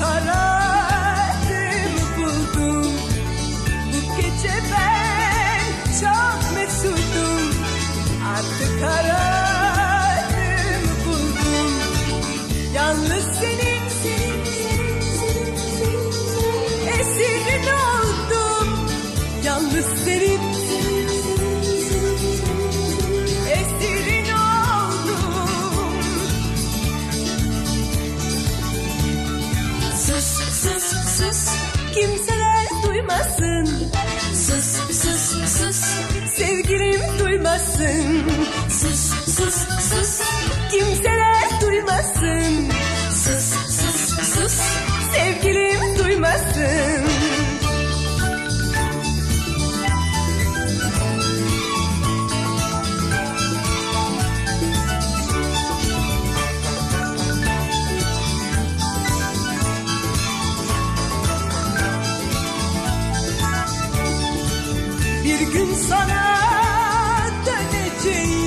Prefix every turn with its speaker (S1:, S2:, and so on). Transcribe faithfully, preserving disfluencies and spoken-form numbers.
S1: aradığımı buldum. Bu gece ben çok mesudum. Artık aradığımı buldum. Yalnız senin, senin, senin, senin, senin, esirin oldum. Yalnız senin, senin, senin, esirin oldum. Sus, sus, sus, kimseler duymasın. Sus, sus, sus, sevgilim duymasın. Sus, sus, sus, kimseler duymasın. Sus, sus, sus, sevgilim duymasın. Bir gün sana döneceğim.